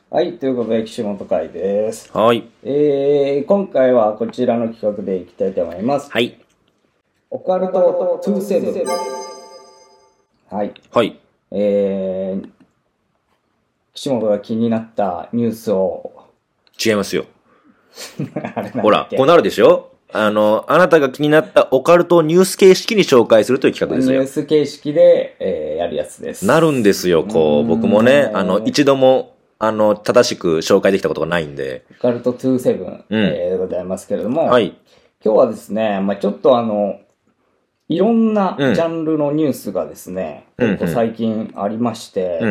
はい、ということで、岸本会です。 はい。 今回はこちらの企画でいきたいと思います。 はい。 オカルト27。はい。 はい。 岸本が気になったニュースを、 違いますよ。 あれなんほら、 だっけこうなるでしょ。あなたが気になったオカルトをニュース形式に紹介するという企画ですよ。 ニュース形式で、やるやつです。 なるんですよ、こう。僕もね、一度も、正しく紹介できたことがないんで。 オカルト27、でございますけれども、 はい。 今日はですね、ちょっといろんなジャンルのニュースがですね、結構最近ありまして、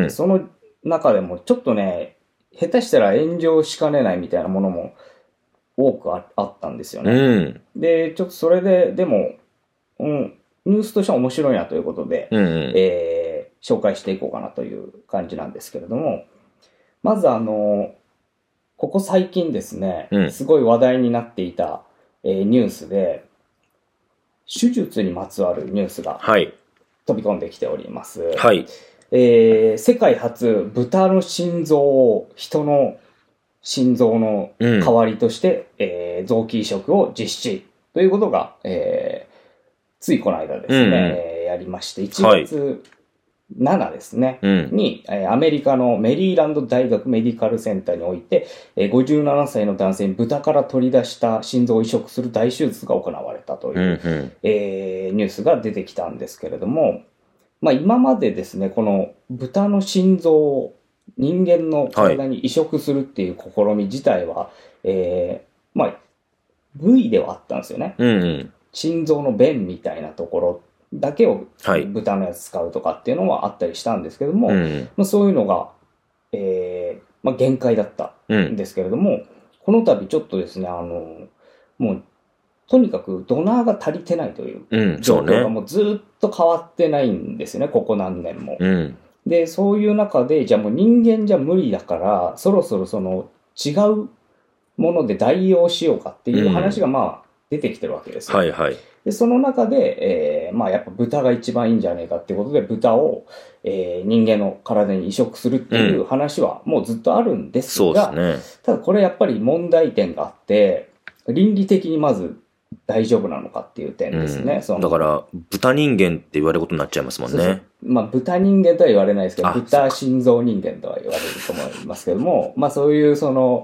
その中でもちょっとね、下手したら炎上しかねないみたいなものも多くあったんですよね。で、ちょっとそれで、でも、ニュースとしては面白いなということで、紹介していこうかなという感じなんですけれども、まずここ最近ですね、すごい話題になっていた、ニュースで、手術にまつわるニュースが飛び込んできております。 はい。 世界初、豚の心臓を人の心臓の代わりとして、臓器移植を実施ということが、ついこの間ですね、やりまして、1月7ですね、に、アメリカのメリーランド大学メディカルセンターにおいて、57歳の男性に豚から取り出した心臓を移植する大手術が行われたという、ニュースが出てきたんですけれども、今までですね、この豚の心臓を人間の体に移植するっていう試み自体は、部位ではあったんですよね。心臓の弁みたいなところだけを豚のやつ使うとかっていうのはあったりしたんですけども、そういうのが、限界だったんですけれども、この度ちょっとですね、もう、とにかくドナーが足りてないという状況がもうずっと変わってないんですよね、ここ何年も。で、そういう中で、じゃあもう人間じゃ無理だから、そろそろその違うもので代用しようかっていう話が出てきてるわけですよ。で、その中で、やっぱ豚が一番いいんじゃねえかっていうことで、豚を、人間の体に移植するっていう話はもうずっとあるんですが、ただこれやっぱり問題点があって、倫理的にまず大丈夫なのかっていう点ですね。 だから、豚人間って言われることになっちゃいますもんね。 豚人間とは言われないですけど、豚心臓人間とは言われると思いますけども、そういう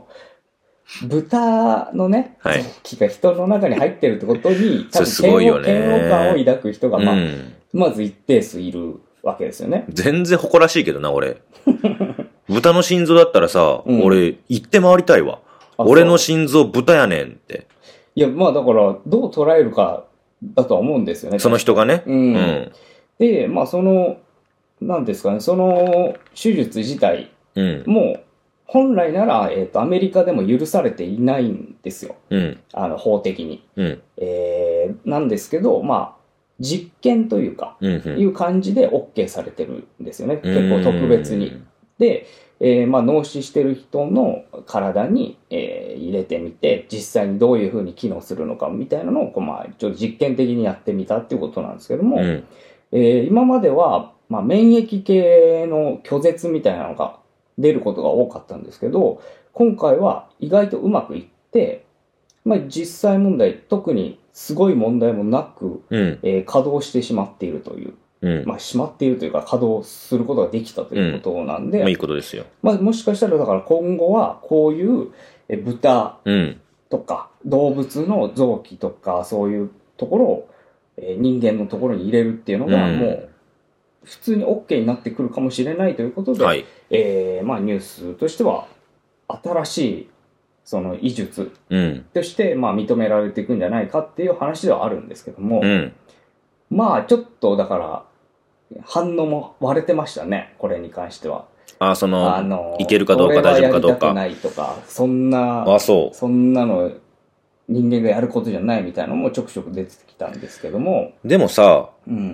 豚のね、臓器が人の中に入ってるってことに、多分嫌悪感を抱く人が、まず一定数いるわけですよね。 全然誇らしいけどな、俺。豚の心臓だったらさ、俺、行って回りたいわ。俺の心臓豚やねんって。 いや、だから、どう捉えるかだとは思うんですよね。 その人がね。 で、なんですかね、その手術自体も、本来なら、アメリカでも許されていないんですよ。法的に。なんですけど、実験というか、いう感じで OK されてるんですよね。結構特別に。で、脳死してる人の体に、入れてみて、実際にどういう風に機能するのかみたいなのを、ちょっと実験的にやってみたっていうことなんですけども、今までは、免疫系の拒絶みたいなのが出ることが多かったんですけど、今回は意外とうまくいって、実際問題、特にすごい問題もなく、稼働してしまっているという。しまっているというか、稼働することができたということなんで、 いいことですよ。 もしかしたら、だから今後は、こういう豚とか、動物の臓器とか、そういうところを、人間のところに入れるっていうのが、もう、普通に OK になってくるかもしれないということで、ニュースとしては、新しい、その医術として、認められていくんじゃないかっていう話ではあるんですけども、ちょっと、だから、反応も割れてましたね、これに関しては。 いけるかどうか大丈夫かどうか。 俺はやりたくないとか、そんなの人間がやることじゃないみたいなのもちょくちょく出てきたんですけども。 でもさ、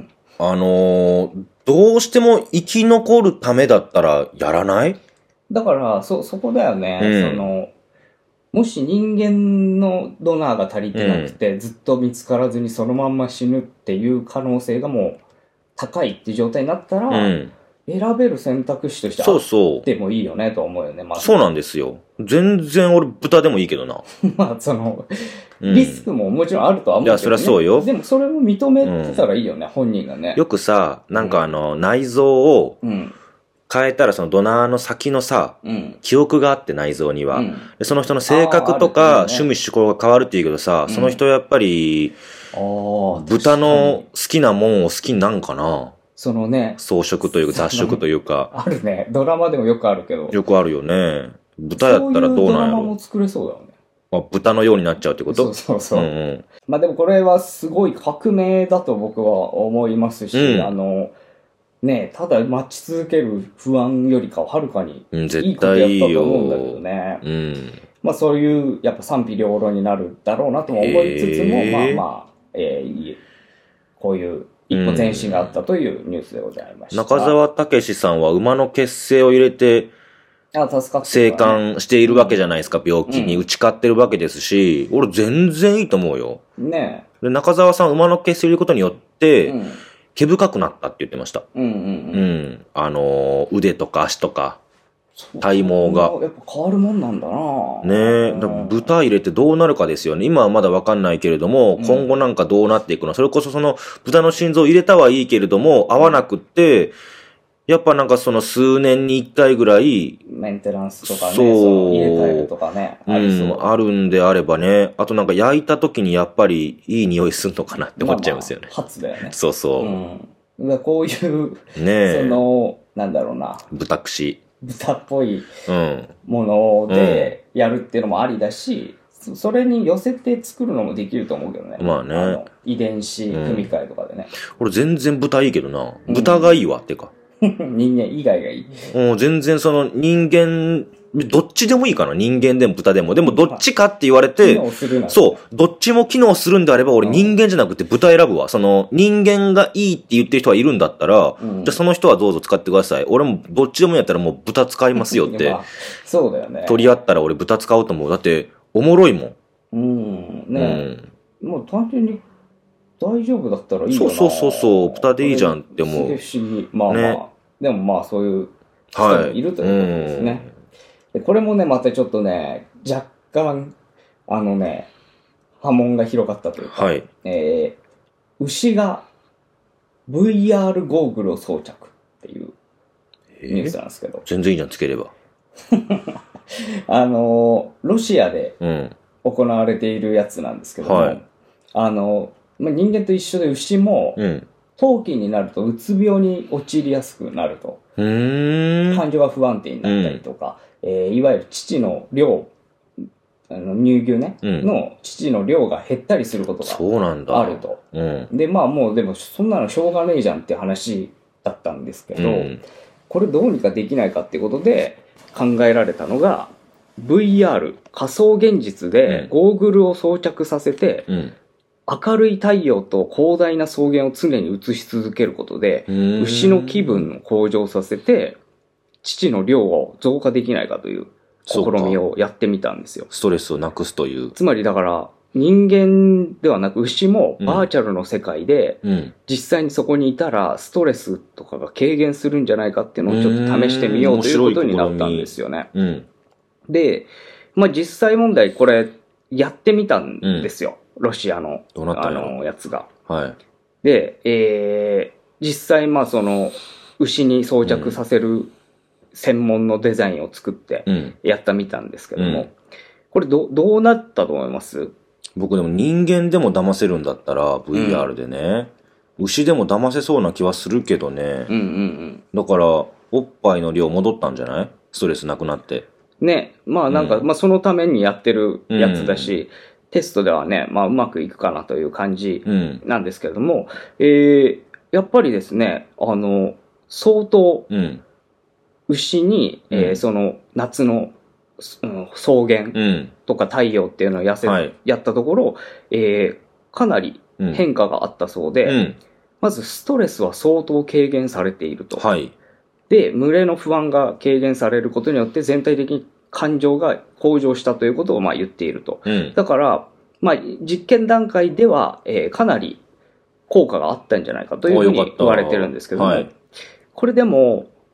どうしても生き残るためだったらやらない？ だから、そこだよね。もし人間のドナーが足りてなくて、ずっと見つからずにそのまんま死ぬっていう可能性がもう高いっていう状態になったら、 選べる選択肢としてあってもいいよねと思うよね、まず。そうなんですよ。全然俺豚でもいいけどな。 まあリスクももちろんあるとは思うけど、ね。いや、 そりゃそうよ。 でもそれも認めてたらいいよね、本人がね。 よくさ、なんか内臓を変えたらそのドナーの先のさ、記憶があって内臓には。でその人の性格とか趣味趣向が変わるって言うけどさ、その人やっぱり、豚の好きなもんを好きになんかな。 そのね。 装飾というか雑食というか。 あるね。ドラマでもよくあるけど。 よくあるよね。豚やったらどうなんやろ。そういうドラマも作れそうだよね。 豚のようになっちゃうってこと？ そう。まあでもこれはすごい革命だと僕は思いますし、ね、ただ待ち続ける不安よりかははるかにいいことやったと思うんだけどね。まあそういうやっぱ賛否両論になるだろうなとも思いつつも、こういう一歩前進があったというニュースでございました。 中澤武史さんは馬の血清を入れて生還しているわけじゃないですか、病気に打ち勝ってるわけですし、俺全然いいと思うよ。 ねえ。で、中澤さん馬の血清を入れることによって、毛深くなったって言ってました。腕とか足とか、体毛が。 やっぱ変わるもんなんだなねえ。豚入れてどうなるかですよね。今はまだわかんないけれども、今後なんかどうなっていくの？それこそその豚の心臓入れたはいいけれども、合わなくって、やっぱなんかその数年に一回ぐらい、 メンテナンスとかね、入れ替えるとかね、 あるんであればね、あとなんか焼いた時にやっぱりいい匂いするのかなって思っちゃいますよね。 初だよね。 そうそう。 こういう、 ねなんだろうな。 豚串。 豚っぽいものでやるっていうのもありだし、それに寄せて作るのもできると思うけどね。 まあね。 遺伝子組み換えとかでね。 俺全然豚いいけどな。豚がいいわ、ってか。 人間以外がいい。 全然その人間、どっちでもいいかな。人間でも豚でも。でもどっちかって言われて、そう、どっちも機能するんであれば俺人間じゃなくて豚選ぶわ。その人間がいいって言ってる人がいるんだったら、じゃあその人はどうぞ使ってください。俺もどっちでもいいやったらもう豚使いますよって。 そうだよね。 取り合ったら俺豚使おうと思う。だっておもろいもん。もう単純に大丈夫だったらいいよな。 そう。豚でいいじゃんって思う。 不思議。まあ。でもまあそういう人もいるということですね。これもね、またちょっとね、若干、波紋が広がったというか、牛が VR ゴーグルを装着っていうニュースなんですけど。 全然いいじゃん、つければ。 ロシアで行われているやつなんですけども、人間と一緒で牛も、冬季になるとうつ病に陥りやすくなると。感情が不安定になったりとか、いわゆる乳の量、乳牛ね、の乳の量が減ったりすることがあると。で、まあもうでもそんなのしょうがねえじゃんって話だったんですけど、これどうにかできないかってことで考えられたのが、VR、仮想現実でゴーグルを装着させて、明るい太陽と広大な草原を常に映し続けることで、牛の気分を向上させて、乳の量を増加できないかという試みをやってみたんですよ。 ストレスをなくすという。 つまりだから、人間ではなく牛もバーチャルの世界で、実際にそこにいたらストレスとかが軽減するんじゃないかっていうのをちょっと試してみようということになったんですよね。で、まあ実際問題これやってみたんですよ。ロシアの、やつが。で、実際、まあ、その、牛に装着させる専門のデザインを作ってやったみたんですけども、これどうなったと思います？ 僕でも人間でも騙せるんだったら、VR でね、牛でも騙せそうな気はするけどね。だから、おっぱいの量戻ったんじゃない？ストレスなくなって。ね、 まあなんか、まあそのためにやってるやつだし、テストではね、まあうまくいくかなという感じなんですけれども、やっぱりですね、相当、牛に、その夏の、草原とか太陽っていうのをやったところ、かなり変化があったそうで、まずストレスは相当軽減されていると。で、群れの不安が軽減されることによって全体的に感情が向上したということをまあ言っていると。だから、まあ、実験段階では、かなり効果があったんじゃないかというふうに言われてるんですけども、これでも、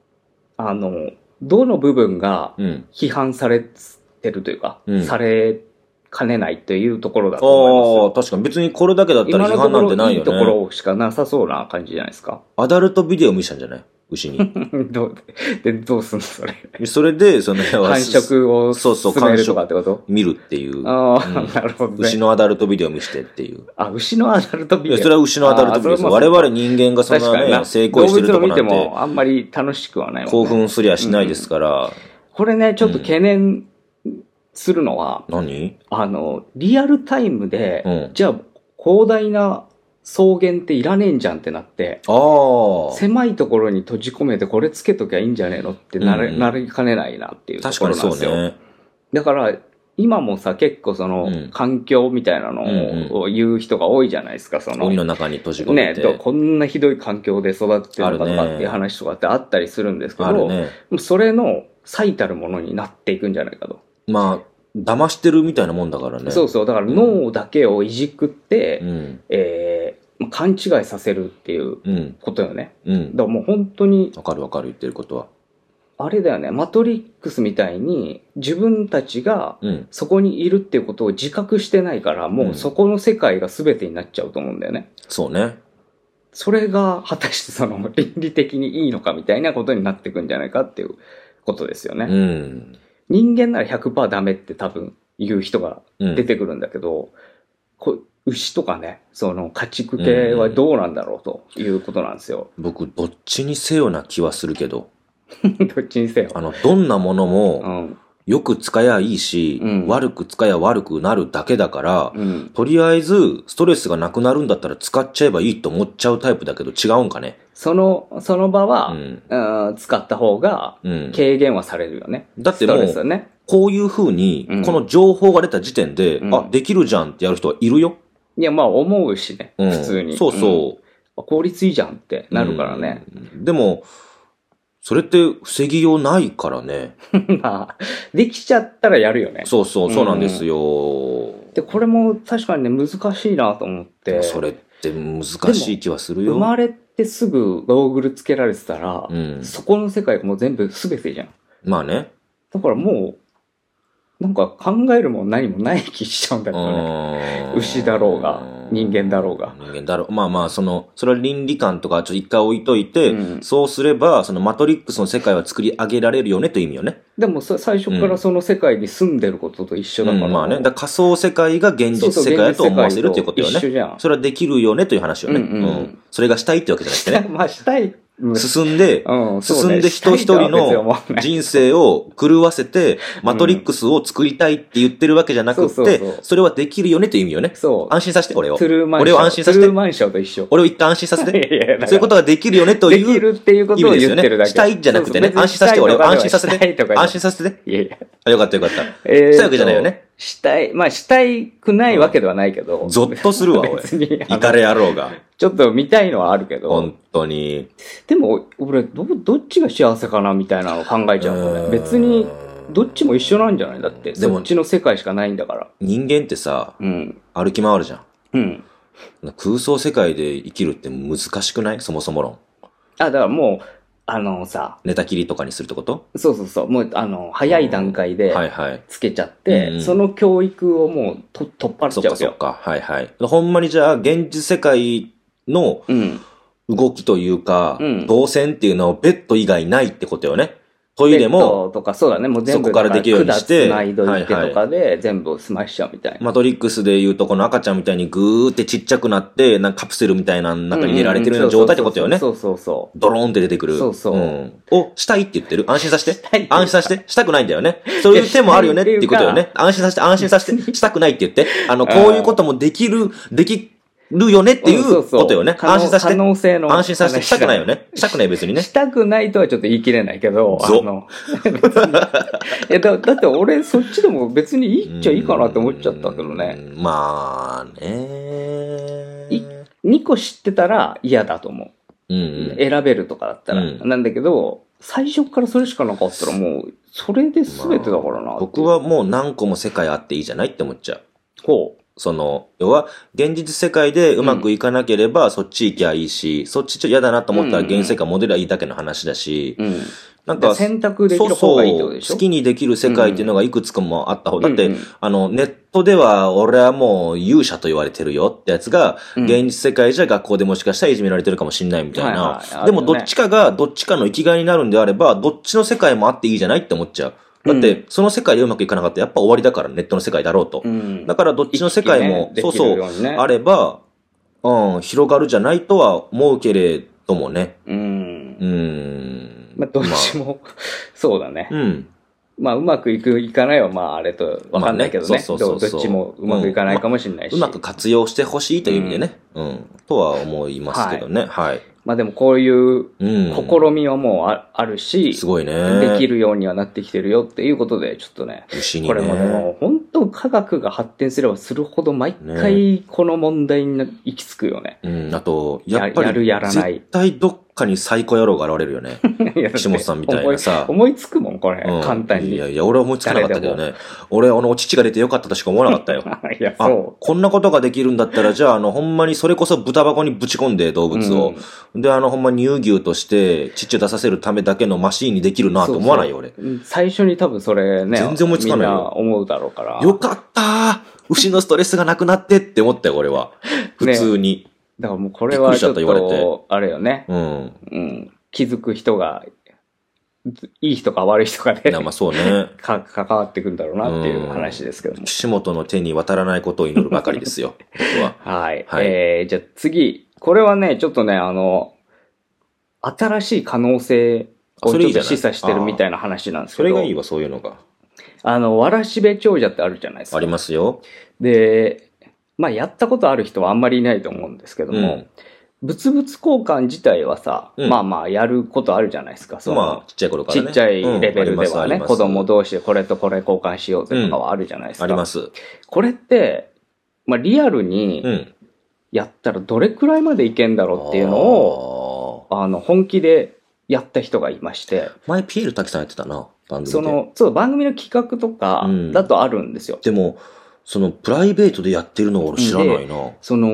どの部分が批判されてるというか、されかねないというところだと思います。 確かに別にこれだけだったら批判なんてないよね。 今のところいいところしかなさそうな感じじゃないですか。 アダルトビデオ見したんじゃない牛に。 どうすんのそれ。 それで、 繁殖を進めるとかってこと見るっていう。 なるほどね。 牛のアダルトビデオ見してっていう。 牛のアダルトビデオ。 それは牛のアダルトビデオです。我々人間がそんなね、成功してるとこなんて。 動物を見てもあんまり楽しくはないもんね。 興奮すりゃしないですから。 これね、ちょっと懸念するのは、 何？ リアルタイムで、じゃあ、広大な草原っていらねえんじゃんってなって、狭いところに閉じ込めてこれつけときゃいいんじゃねえのってなりかねないなっていうところなんですよ。確かにそうね。だから、今もさ、結構その、環境みたいなのを言う人が多いじゃないですか、 海の中に閉じ込めて。 ね、こんなひどい環境で育ってるのかとかっていう話とかってあったりするんですけど、それの最たるものになっていくんじゃないかと。 まあ、騙してるみたいなもんだからね。 そうそう。だから脳だけをいじくって、勘違いさせるっていうことよね。だからもう本当に。 わかる言ってることは。 あれだよね。マトリックスみたいに自分たちがそこにいるっていうことを自覚してないから、もうそこの世界が全てになっちゃうと思うんだよね。 そうね。 それが果たしてその倫理的にいいのかみたいなことになっていくんじゃないかっていうことですよね。人間なら 100% ダメって多分言う人が出てくるんだけど、牛とかね、その家畜系はどうなんだろうということなんですよ。 僕、どっちにせよな気はするけど。 どっちにせよ。 どんなものも、よく使えばいいし、悪く使えば悪くなるだけだから、とりあえずストレスがなくなるんだったら使っちゃえばいいと思っちゃうタイプだけど違うんかね。 その場は、使った方が軽減はされるよね。 だってもう、ね、こういう風に、この情報が出た時点で、できるじゃんってやる人はいるよ。 いや、まあ思うしね、普通に。 そうそう。 効率いいじゃんってなるからね。 でも、それって防ぎようないからね。 まあ、できちゃったらやるよね。 そうなんですよ。 で、これも確かにね、難しいなと思って。 それって難しい気はするよ。 生まれてすぐゴーグルつけられてたら、そこの世界がもう全部全てじゃん。 まあね。 だからもう、なんか考えるも何もない気しちゃうんだけどね。牛だろうが、人間だろうが。 人間だろう。まあ、それは倫理観とかちょっと一回置いといて、そうすれば、そのマトリックスの世界は作り上げられるよねという意味よね。 でも最初からその世界に住んでることと一緒だから。 まあね。だから仮想世界が現実世界だと思わせるっていうことよね。 一緒じゃん。 それはできるよねという話よね。それがしたいってわけじゃなくてね。 まあしたい。 進んで人一人の人生を狂わせて、マトリックスを作りたいって言ってるわけじゃなくって、それはできるよねっていう意味よね。安心させて、俺を。俺を安心させて。 トゥルーマンションと一緒。 俺を一旦安心させて。そういうことができるよねという。 できるっていうことを言ってるだけ。 したいじゃなくてね。安心させて、俺を安心させて。安心させて。 いやいや。よかった。したいわけじゃないよね。 したいくないわけではないけど。 ゾッとするわ、俺。別に。イカレ野郎が。 ちょっと見たいのはあるけど。 本当に。 でも、俺、どっちが幸せかなみたいなのを考えちゃうのね。別に、どっちも一緒なんじゃないだって。そっちの世界しかないんだから。 人間ってさ、歩き回るじゃん。空想世界で生きるって難しくない？そもそも論。 だからもう、 寝たきりとかにするってこと？ そう。もう、早い段階で、つけちゃって、その教育をもう、取っ払っちゃうよ。 そっか。ほんまにじゃあ、現実世界の、動きというか、動線っていうのをベッド以外ないってことよね。トイレも、 ベッドとかそうだね、もう全部そこからできるようにして、 管つないどいてとかで全部済ましちゃうみたいな。 マトリックスでいうとこの赤ちゃんみたいにグーってちっちゃくなって、なんかカプセルみたいな中に入れられてるような状態ってことよね。 そう。 ドローンって出てくる。 そう。 をしたいって言ってる？安心させて。安心させて。したくないんだよね。そういう手もあるよねっていうことよね。安心させて。したくないって言って。こういうこともできるよねっていうことよね。安心させて。 可能性の。 安心させて。したくないよね。したくない別にね。 したくないとはちょっと言い切れないけど、だって俺そっちでも別にいいっちゃいいかなって思っちゃったけどね。 まあね。 2個知ってたら嫌だと思う。選べるとかだったら。なんだけど、最初からそれしかなかったらもう、それで全てだからな。 僕はもう何個も世界あっていいじゃないって思っちゃう。 ほう。 要は、現実世界でうまくいかなければ、そっち行きゃいいし、そっちちょっと嫌だなと思ったら現実世界戻りゃいいだけの話だし、 なんか、 選択できる方がいいってことでしょ？ そうそう、好きにできる世界っていうのがいくつかもあった方。だって、ネットでは俺はもう勇者と言われてるよってやつが、現実世界じゃ学校でもしかしたらいじめられてるかもしんないみたいな。でもどっちかがどっちかの生きがいになるんであれば、どっちの世界もあっていいじゃないって思っちゃう。だって、その世界でうまくいかなかったらやっぱ終わりだから、ネットの世界だろうと。だからどっちの世界も、そうそう、あれば、広がるじゃないとは思うけれどもね。 まあ、どっちも、そうだね。まあ、うまくいかないは、まあ、あれと、わかんないけどね。どっちもうまくいかないかもしれないし。 うまく活用してほしいという意味でね。とは思いますけどね。はい。 まあでもこういう試みはもうあるし、 すごいね。 できるようにはなってきてるよっていうことで、ちょっとね、これもでも本当科学が発展すればするほど毎回この問題に行き着くよね。 あと、やっぱりやらない。 絶対どっかにサイコ野郎が現れるよね。岸本さんみたいなさ。 思いつくもん、これ、簡単に。 いや、俺は思いつかなかったけどね。俺、父が出てよかったとしか思わなかったよ。 いや、そう。 こんなことができるんだったら、じゃあ、ほんまにそれこそ豚箱にぶち込んで動物を。で、ほんま乳牛として乳を出させるためだけのマシーンにできるなと思わないよ、俺。 最初に多分それね、 全然思いつかないよ。 みんな思うだろうから。 よかったー、牛のストレスがなくなってって思ったよ、俺は。普通に。 だからもうこれはちょっと、あれよね。気づく人が、いい人か悪い人かで、 まあそうね。 関わってくるんだろうなっていう話ですけども。 岸本の手に渡らないことを祈るばかりですよ、僕は。 はい。じゃあ次。これはね、ちょっとね、新しい可能性をちょっと示唆してるみたいな話なんですけど。 それがいいわ、そういうのが。 わらしべ長者ってあるじゃないですか。 ありますよ。 で、まあやったことある人はあんまりいないと思うんですけども、物々交換自体はさ、まあまあやることあるじゃないですか。 まあちっちゃい頃からね。 ちっちゃいレベルではね、子供同士でこれとこれ交換しようぜとかはあるじゃないですか。 あります。 これって、まあリアルにやったらどれくらいまでいけんだろうっていうのを、本気でやった人がいまして。 前ピエール滝さんやってたな、番組で。 そう、番組の企画とかだとあるんですよ。 でも、プライベートでやってるのを俺知らないな。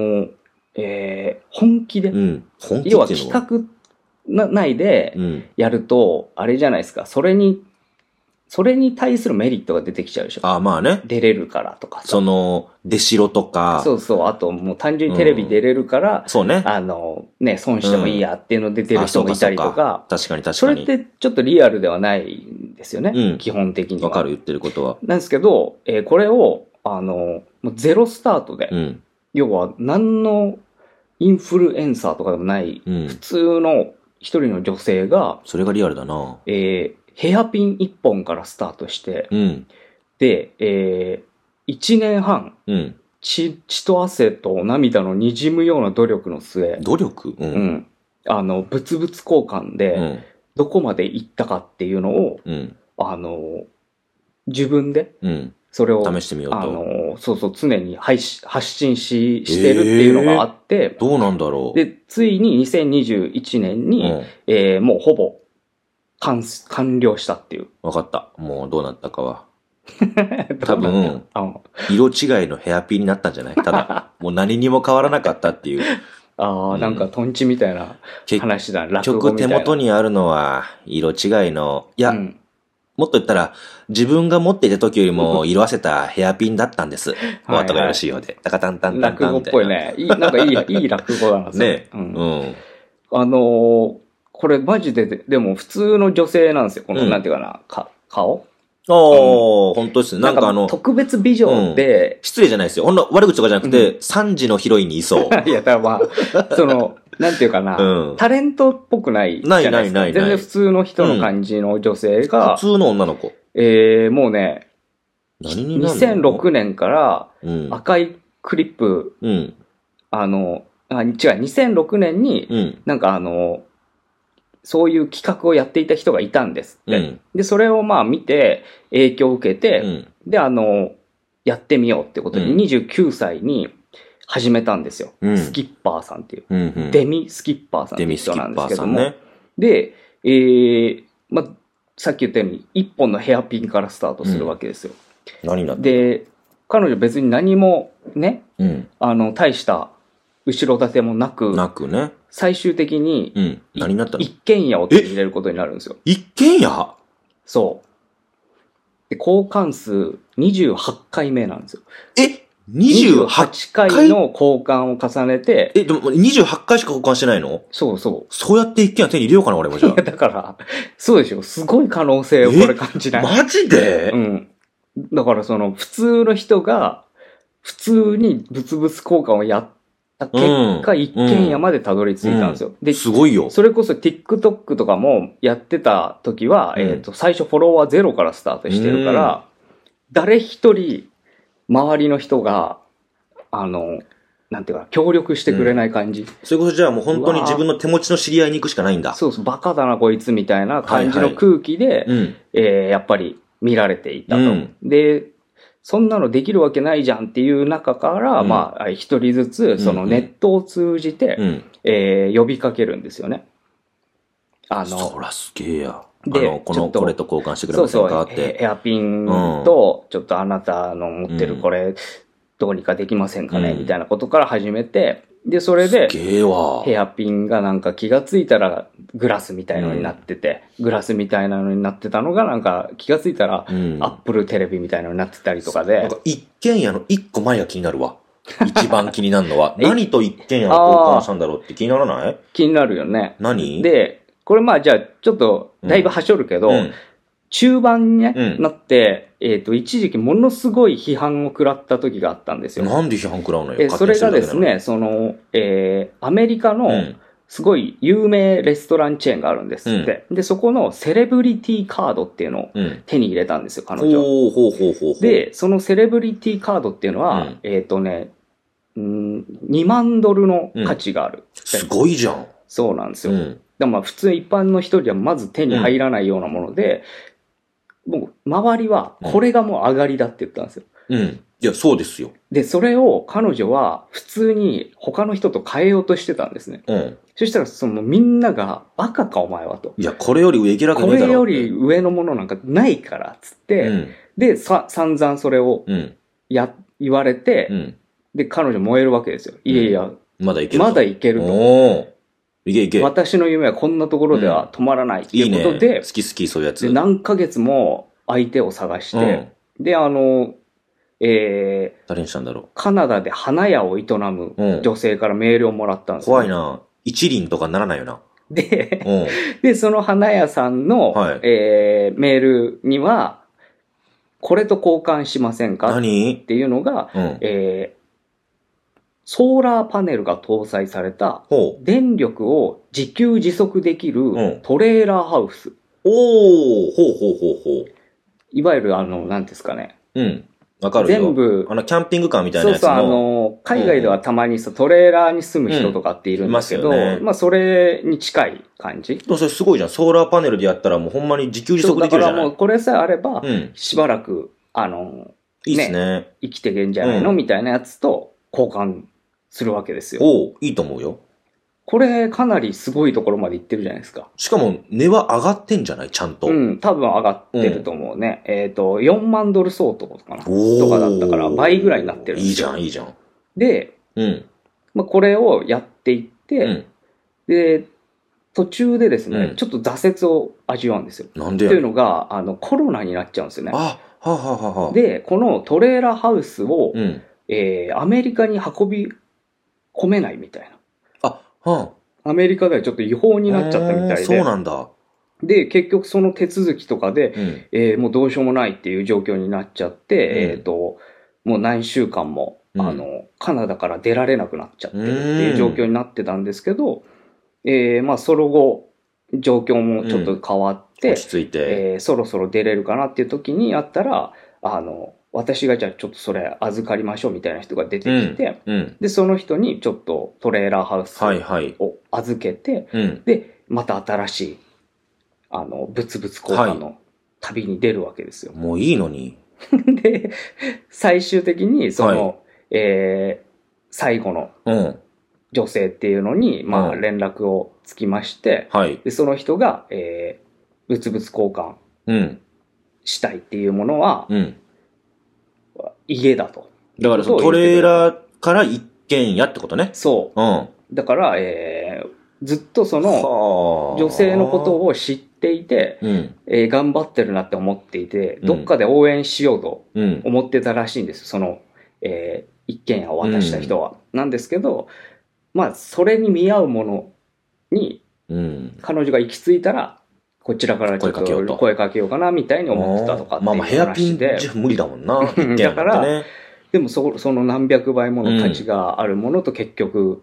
本気で。 本気要は企画内でやると、あれじゃないですか。それに対するメリットが出てきちゃうでしょ。 まあね。 出れるからとかさ。出城とか。 そうそう。あと、もう単純にテレビ出れるから、 そうね。 損してもいいやっていうので出る人もいたりとか。 確かに確かに。 それってちょっとリアルではないんですよね。基本的には。 わかる、言ってることは。 なんですけど、これを、もうゼロスタートで、要は何のインフルエンサーとかでもない、普通の一人の女性が、 それがリアルだな。 ヘアピン1本からスタートして、で、1年半、血と汗と涙の滲むような努力の末、 努力？ 物々交換で、どこまで行ったかっていうのを、自分で、それを試してみようと。 そうそう、常に発信してるっていうのがあって、 どうなんだろう。 で、ついに2021年に、もうほぼ完了したっていう。 わかった。もうどうなったかは。多分、色違いのヘアピンになったんじゃない？ただ、もう何にも変わらなかったっていう。 なんかトンチみたいな話だ。 結局手元にあるのは色違いの、いや、もっと言ったら、自分が持っていた時よりも色あせたヘアピンだったんです。お後がよろしいようで。タカタンタンタンタンみたいな。 落語っぽいね。なんかいい落語だな。 ね。 これマジで、でも普通の女性なんですよ。この、なんていうかな、顔本当ですね。なんか特別美女で、 失礼じゃないですよ。ほんの悪口とかじゃなくて、3時のヒロインにいそう。 いや、だからまあ、なんていうかな、タレントっぽくないじゃないですか。全然普通の人の感じの女性が、 普通の女の子。 もうね、2006年から赤いクリップ、2006年に、なんかそういう企画をやっていた人がいたんですって。で、それをまあ見て、影響を受けて、で、やってみようってことで、29歳に始めたんですよ。スキッパーさんっていう。デミスキッパーさんっていう人なんですけども。で、まあ、さっき言ったように、1本のヘアピンからスタートするわけですよ。 何だって？ で、彼女別に何もね、大した後ろ盾もなく、 ね。 最終的に、 何になったの？ 一軒家を手に入れることになるんですよ。 一軒家？ そう。で、交換数28回目なんですよ。 28 回の交換を重ねて。 でも28回しか交換してないの？ そうそう。 そうやって一軒家手に入れようかな、俺もじゃあ。 だから、そうでしょ。すごい可能性をこれ感じない。 マジで？ だから普通の人が、普通に物々交換をやった結果、一軒家までたどり着いたんですよ。 で、すごいよ。 それこそ TikTok とかもやってた時は、最初フォロワーゼロからスタートしてるから、誰一人、周りの人が、なんていうか、協力してくれない感じ。 それこそじゃあもう本当に自分の手持ちの知り合いに行くしかないんだ。 そうそう、バカだなこいつみたいな感じの空気で、やっぱり見られていたと。で、そんなのできるわけないじゃんっていう中から、まあ、一人ずつ、そのネットを通じて、呼びかけるんですよね。 そらすげえや。 で、 これと交換してくれませんかって。 ヘアピンと、ちょっとあなたの持ってるこれ、どうにかできませんかねみたいなことから始めて、で、それで、ヘアピンがなんか気がついたらグラスみたいのになってて、グラスみたいなのになってたのがなんか気がついたら、アップルテレビみたいなのになってたりとかで。 なんか一軒家の一個前が気になるわ。一番気になるのは。何と一軒家を交換したんだろうって気にならない？ 気になるよね。 何？ で、これまあじゃあちょっとだいぶはしょるけど、中盤に、なって、一時期ものすごい批判を食らった時があったんですよ。 なんで批判食らうのよ。 それがですね、アメリカのすごい有名レストランチェーンがあるんですって。で、そこのセレブリティカードっていうのを手に入れたんですよ、彼女。で、そのセレブリティカードっていうのは、2万ドルの価値がある。 すごいじゃん。 そうなんですよ。でもまあ普通一般の人にはまず手に入らないようなもので、もう周りはこれがもう上がりだって言ったんですよ。 いや、そうですよ。 で、それを彼女は普通に他の人と変えようとしてたんですね。そしたらみんながバカかお前はと。 いや、これより上いけるわけねえだろ。 これより上のものなんかないからっつって、で、散々それを言われて、で、彼女燃えるわけですよ。いやいや、 まだいける。 まだいけると。私の夢はこんなところでは止まらないっていうことで、 いいね、好きそういうやつ。 で、何ヶ月も相手を探して、で、 誰にしたんだろう。 カナダで花屋を営む女性からメールをもらったんですよ。 怖いな。一輪とかならないよな。 で、その花屋さんの、メールには、これと交換しませんかっていうのが、ソーラーパネルが搭載された電力を自給自足できるトレーラーハウス。いわゆるなんですかね。 わかるよ。 全部。 キャンピングカーみたいなやつの。 そう、海外ではたまにトレーラーに住む人とかっているんですけど、まあそれに近い感じ。 それすごいじゃん。ソーラーパネルでやったらもうほんまに自給自足できるじゃない。だからもうこれさえあれば、しばらく、 いいですね。 生きていけんじゃないのみたいなやつと交換するわけですよ。 いいと思うよ。 これかなりすごいところまで行ってるじゃないですか。 しかも値は上がってんじゃないちゃんと。 多分上がってると思うね。4万ドル相当かな。とかだったから倍ぐらいになってるんですよ。 いいじゃん。 で、まあ、これをやっていって、で、途中でですね、ちょっと挫折を味わうんですよ。 なんでっていうのが、コロナになっちゃうんですよね。で、このトレーラーハウスを、アメリカに運び込めないみたいな。アメリカではちょっと違法になっちゃったみたいで。 そうなんだ。 で、結局その手続きとかで、もうどうしようもないっていう状況になっちゃって、もう何週間も、カナダから出られなくなっちゃってるっていう状況になってたんですけど、まあその後、状況もちょっと変わって、 落ち着いて、 そろそろ出れるかなっていう時にあったら、私がじゃあちょっとそれ預かりましょうみたいな人が出てきて、で、その人にちょっとトレーラーハウスを預けて、で、また新しい、物々交換の旅に出るわけですよ。 もういいのに。 で、最終的に、最後の女性っていうのに、まあ、連絡をつきまして、でその人が、物々交換したいっていうものは、家だと。 だからそのトレーラーから一軒家ってことね。 そう。うん。だから、ずっとその、女性のことを知っていて、頑張ってるなって思っていて、どっかで応援しようと思ってたらしいんです。その、一軒家を渡した人は。なんですけど、まあ、それに見合うものに、彼女が行き着いたら、こちらからちょっと声かけようかな、みたいに思ってたとかっていう話で。 まあ、ヘアピンじゃ無理だもんな。 だから、でもその何百倍もの価値があるものと結局、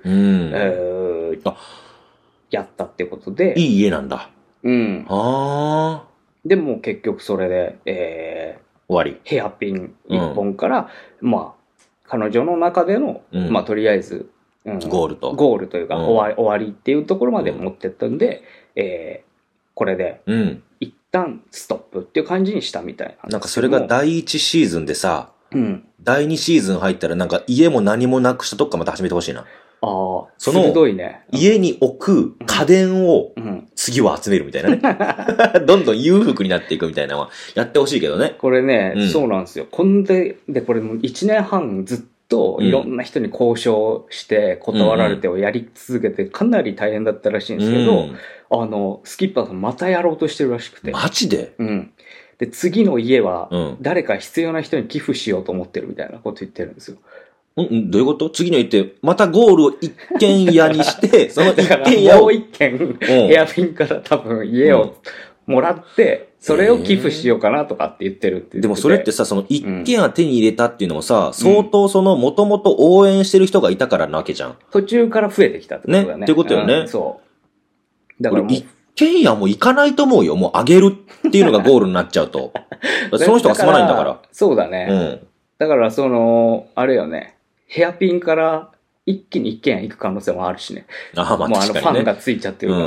やったってことで。 いい家なんだ。 うん。でも結局それで、 終わり。 ヘアピン一本から、まあ、彼女の中での、まあ、とりあえず、 ゴールというか、終わりっていうところまで持ってったんで、これで、一旦ストップっていう感じにしたみたいなんかそれが第1シーズンでさ、第2シーズン入ったらなんか家も何もなくしたとこからまた始めてほしいな。 その、鋭いね。 家に置く家電を次は集めるみたいなね。どんどん裕福になっていくみたいなのはやってほしいけどね。 これね、そうなんですよ。これも1年半ずっといろんな人に交渉して断られてをやり続けてかなり大変だったらしいんですけど、スキッパーさんまたやろうとしてるらしくて。 マジで？ で、次の家は誰か必要な人に寄付しようと思ってるみたいなこと言ってるんですよ。 どういうこと？次の家って、またゴールを一軒家にして、その一軒家を。 もう一軒、ヘアピンから多分家をもらって、それを寄付しようかなとかって言ってるって。 でもそれってさ、その一軒家手に入れたっていうのもさ、相当その元々応援してる人がいたからなわけじゃん。 途中から増えてきたってことだね。 ってことよね。 そう。だから一軒家も行かないと思うよ。もうあげるっていうのがゴールになっちゃうと。その人が住まないんだから。 そうだね。だからあれよね。ヘアピンから一気に一軒家行く可能性もあるしね。 まあもうファンがついちゃってるから。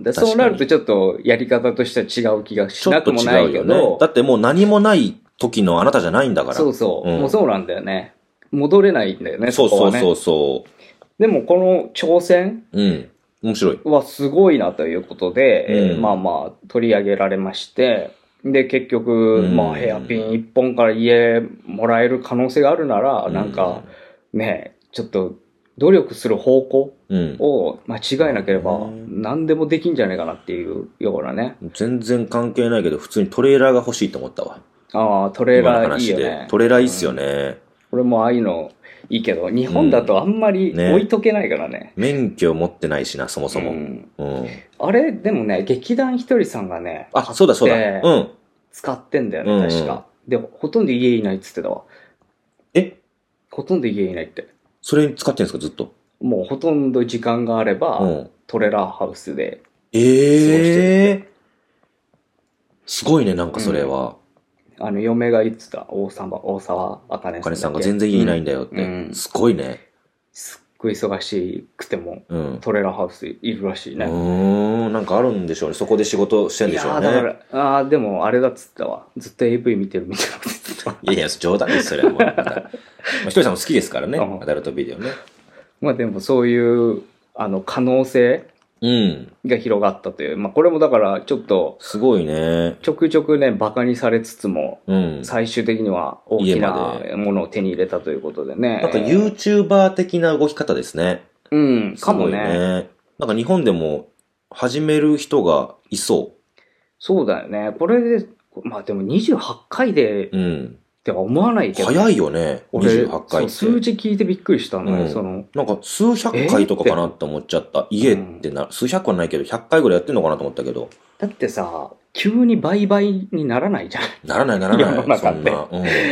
そうなるとちょっとやり方としては違う気がしなくもないけど。 だってもう何もない時のあなたじゃないんだから。 そうそう。もうそうなんだよね。戻れないんだよね。 そう。 でもこの挑戦面白い。 はすごいなということで、まあ取り上げられまして、で、結局、まあヘアピン一本から家もらえる可能性があるなら、なんか、ね、ちょっと努力する方向を間違えなければ何でもできんじゃないかなっていうようなね。 全然関係ないけど、普通にトレーラーが欲しいと思ったわ。 トレーラーいいよね。 トレーラーいいっすよね。 これもああいうのいいけど、日本だとあんまり置いとけないからね。 免許持ってないしな、そもそも。 あれ、でもね、劇団ひとりさんがね、 そうだ。 使ってんだよね、確か。で、ほとんど家いないっつってたわ。ほとんど家いないって。 それに使ってんですか、ずっと。 もうほとんど時間があれば、トレーラーハウスで過ごしてる。すごいね、なんかそれは。 嫁が言ってた、大沢あかねさんが全然家いないんだよって。すごいね。 すっごい忙しくても、トレーラーハウスいるらしいね。 なんかあるんでしょうね。そこで仕事してんでしょうね。 だから、でもあれだっつったわ。ずっと AV 見てるみたいなこと言ってた。 いや、冗談です、それはもう。ひとりさんも好きですからね、アダルトビデオね。 まあでもそういう、可能性が広がったという。まあこれもだからちょっと、 すごいね。 ちょくちょくね、馬鹿にされつつも、最終的には大きなものを手に入れたということでね。 なんか YouTuber 的な動き方ですね。 かもね。 なんか日本でも始める人がいそう。 そうだよね。これで、まあでも28回で、っては思わないけど、 早いよね。28回って。 数字聞いてびっくりしたのよ、 なんか数百回とかかなって思っちゃった。家って数百はないけど、100回ぐらいやってんのかなと思ったけど。 だってさ、急に倍々にならないじゃん。 ならない。 世の中って。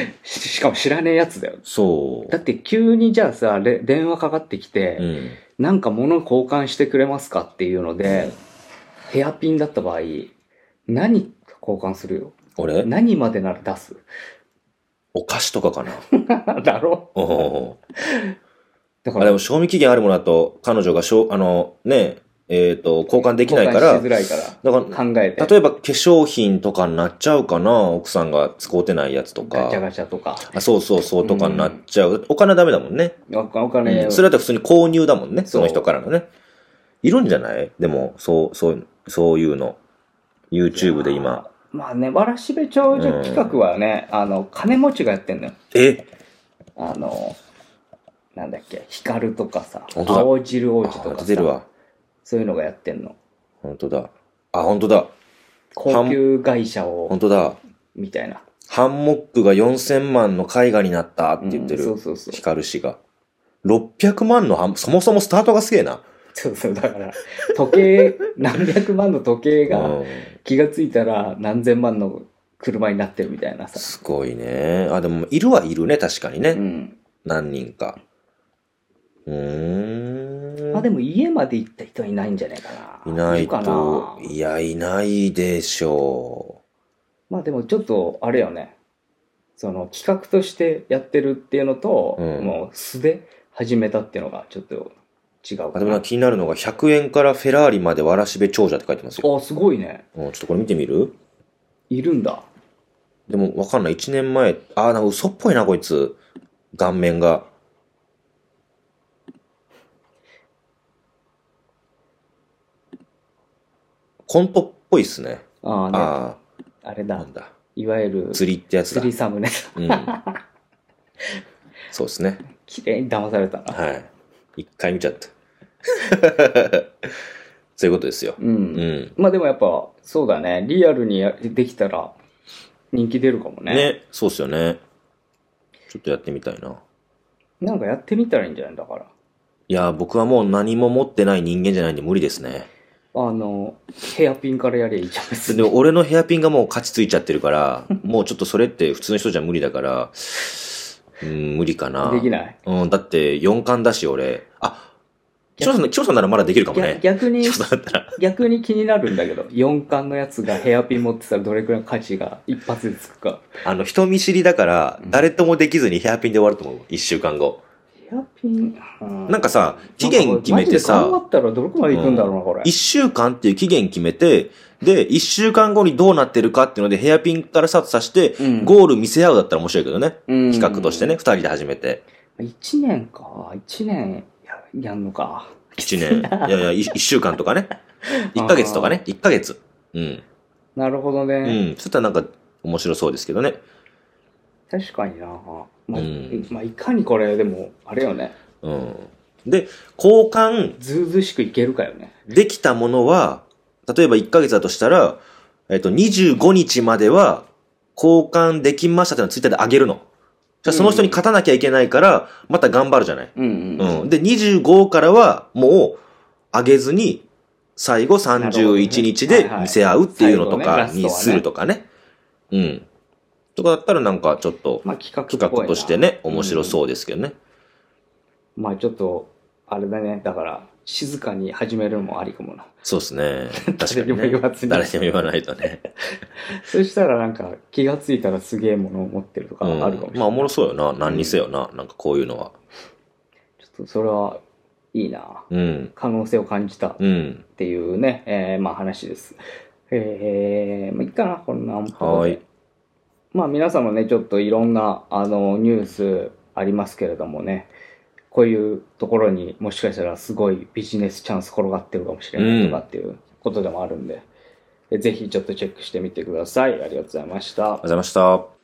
しかも知らねえやつだよ。 そう。 だって急にじゃあさ、電話かかってきて、なんか物交換してくれますかっていうので、ヘアピンだった場合、何交換するよ。 俺？ 何までなら出す？ お菓子とかかな。 だろ？ だからでも賞味期限あるものだと、彼女が交換できないから。 交換しづらいから。だから考えて。 例えば化粧品とかになっちゃうかな、奥さんが使うてないやつとか。 ガチャガチャとか。 そうとかになっちゃう。お金ダメだもんね。 お金、 それだと普通に購入だもんね、その人からのね。いるんじゃない？でも、そういうの。YouTube で今。 まあね、わらしべ長女企画はね、金持ちがやってんのよ。 なんだっけ、光とかさ、青汁王子とかさ、 出るわ。 そういうのがやってんの。 本当だ。あ、本当だ。 高級会社を。 本当だ。 みたいな。 ハンモックが4000万の絵画になったって言ってる。そうそうそう。光氏が。600万のそもそもスタートがすげえな。 そうそう、だから、時計、何百万の時計が気がついたら何千万の車になってるみたいなさ。 すごいね。あ、でも、いるはいるね、確かにね。うん。何人か。 まあでも家まで行った人はいないんじゃないかな。 いないと。いや、いないでしょう。まあでもちょっと、あれよね。その企画としてやってるっていうのと、もう素で始めたっていうのがちょっと違うかな。 でも気になるのが100円からフェラーリまでわらしべ長者って書いてますよ。 あ、すごいね。 ちょっとこれ見てみる？ いるんだ。 でもわかんない。1年前。なんか嘘っぽいな、こいつ。顔面が。コントっぽいっすね。 あれだ。なんだ。いわゆる。 釣りってやつだ。 釣りサムネ。 そうですね。 綺麗に騙されたな。 はい。一回見ちゃった。そういうことですよ。 まあでもやっぱ、そうだね。リアルにできたら人気出るかもね。 ね、そうっすよね。ちょっとやってみたいな。 なんかやってみたらいいんじゃないだから。 いや、僕はもう何も持ってない人間じゃないんで無理ですね。 ヘアピンからやりゃいいじゃんです。 でも俺のヘアピンがもう価値ついちゃってるから、もうちょっとそれって普通の人じゃ無理だから、無理かな。 できない。 だって4冠だし俺。キョさんならまだできるかもね。 逆に気になるんだけど、4冠のやつがヘアピン持ってたらどれくらいの価値が一発でつくか。 人見知りだから、誰ともできずにヘアピンで終わると思う。1週間後。 ヘアピンなんかさ、期限決めてさ、 頑張ったらどこまで行くんだろうな、これ。 1週間っていう期限決めて、で、1週間後にどうなってるかっていうので、ヘアピンからスタートさせて、ゴール見せ合うだったら面白いけどね。企画としてね、2人で始めて。 1年か。1年やんのか。 1年。いやいや、1週間とかね。1ヶ月とかね。1ヶ月。 なるほどね。 そしたらなんか面白そうですけどね。 確かにな。まあ、いかにこれ、でも、あれよね。 で、交換。 ずうずうしくいけるかよね。 できたものは、例えば1ヶ月だとしたら、25日までは交換できましたってのをツイッターで上げるの。じゃあその人に勝たなきゃいけないから、また頑張るじゃない。で、25からはもう上げずに、最後31日で見せ合うっていうのとかにするとかね。とかだったらなんかちょっと、企画としてね、面白そうですけどね。 まあちょっと、あれだね。だから、静かに始めるのもありかもな。 そうですね。確かに、ね。 誰にも言わずに。 誰にも言わないとね。 そしたらなんか気がついたらすげえものを持ってるとかあるかもしれない。 まあおもろそうよな。何にせよな。なんかこういうのは。 ちょっとそれはいいな。可能性を感じたっていうね、まあ話です。まあいいかな、こんなはい。 まあ皆様ね、ちょっといろんなニュースありますけれどもね。こういうところにもしかしたらすごいビジネスチャンス転がってるかもしれないとかっていうことでもあるんで、ぜひちょっとチェックしてみてください。ありがとうございました。 ありがとうございました。